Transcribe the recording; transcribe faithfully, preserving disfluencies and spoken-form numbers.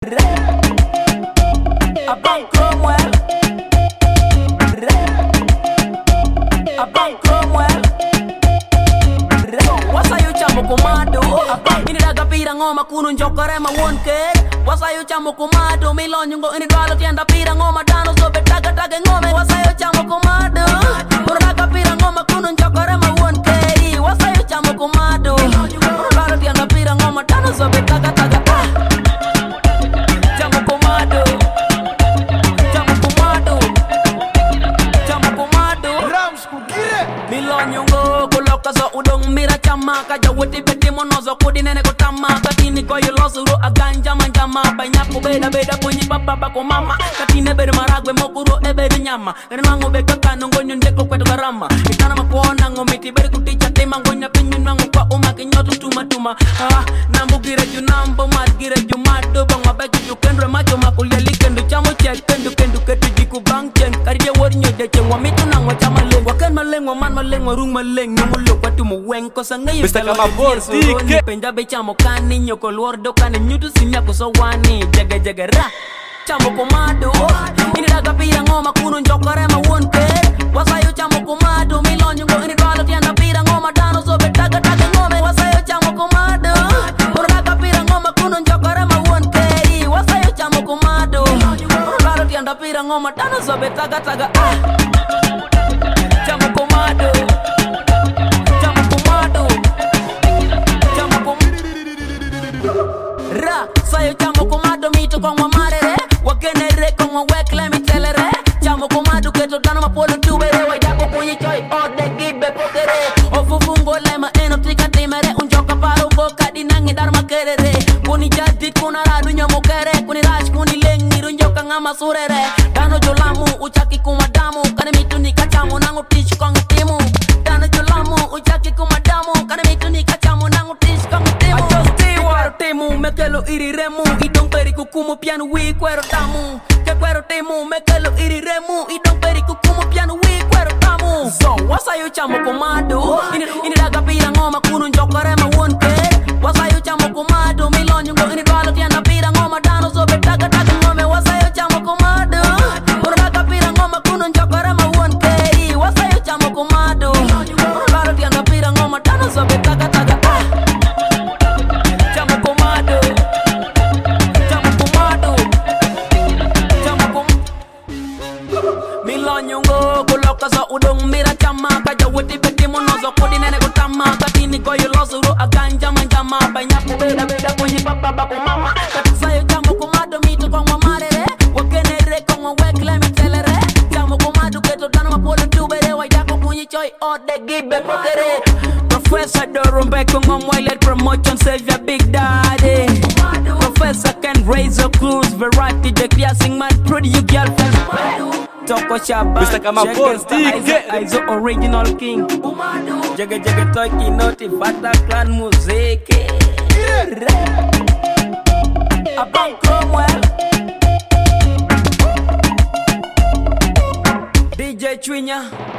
Abang Cromwell, Abang Cromwell. Wasayo chamo komado, ini daga pirang ngoma kuno njokore ma wonke. Wasayo chamo komado, milonyungo ini dwalo tienda pirang ngoma dano so betaga taga ngome. Wasayo chamo komado, uro daga pirang ngoma kuno njokore ma wonke. Wasayo chamo komado, uro dwalo tienda pirang ngoma dano so betaga taga. Chamo komado, chamo komado, chamo komado. Ramsku gire Milonyungo kuloka so udong mira chama kaja weti beti monozo kudi nene kutama katini ko yolosuru aganja manjama banyaku beda beda punyi papa bako mama katine beda maragwe mokuru ebeda nyama nene mango beka kano ngonyo ndeko kwetu garama itana makuona ngomiti beda kuticha tema ngonya pinyu nangu kwa uma kinyotu tuma tuma ah nambu gire ju nambu mat gire ju madu bangwa beki ju kendre macho makulia likendu chamo chek kendu kendu ketu jiku bang chen karide wori nyoje chen wamitu nangwa chama lengwa ken malengwa man malengwa rung maleng nyumulo kwa tumu wen kosa ngayi mister Kamabor Stike penja be chamo kani nyoko luordo kani nyutu sinya kusawani jaga jaga ra chamo komado ini daga pira ngoma kuno njokore ma wonke wasayo chamo komado milonyungo ini dwalo tienda pira ngoma dano so betaga taga ngome wasayo chamo komado uro daga pira ngoma kuno njokore ma wonke wasayo chamo komado uro dwalo tienda pira ngoma dano so betaga taga chamo komado chamo komado chamo kom ra sayo chamo komado mito kwa marere wakenere kwa wekle mitelere chamo komado keto dano mapolo tubere waidako kunyi choi ode gibe potere ofufungo lema eno tika timere unjoka paro boka dinangi dharma kerere kuni jadi kuna radu nyamokere kuni raj kuni lengi runjoka ngama surere dano jolamu uchaki kumadamu kane mitu nikachamo nangu tichu kongi timu dano jolamu uchaki kumadamu kane mitu nikachamo nangu tichu kongi timu Kwero temu, mekelo iri remu idong peri kukumu piano wi kwero tamu ke kwero temu, mekelo iri remu idong peri kukumu piano wi kwero tamu so wasayo chamo komado ini, ini daga pira ngoma kuno njokore ma wonke wasayo chamo komado milonyungo ini dwalo tienda pira ngoma dano so betaga taga ngome wasayo chamo komado uro daga pira ngoma kuno njokore ma wonke wasayo chamo komado uro dwalo tienda pira ngoma dano so betaga taga chamo komado chamo komado chamo kom milonyungo kuloka so udong mira chama kaja weti beti monozo kudi nene kutama katini ko yolosuru aganja manjama banyaku beda beda kunyi papa bako mama katisayo chamo komado mito kwa marere wakenere kwa wekle mitelere chamo komado keto dano mapolo tubere waidako kunyi choi ode gibe potere Professor Dorumbe Kungomwele promotion save your big daddy Professor Ken Razor Cruz variety the classing man pretty you girlfriend Toko Shaban mister Kamabor Stike Aizo original king Jaga jaga toki noti Fata clan muziki Abang Cromwell D J Twinya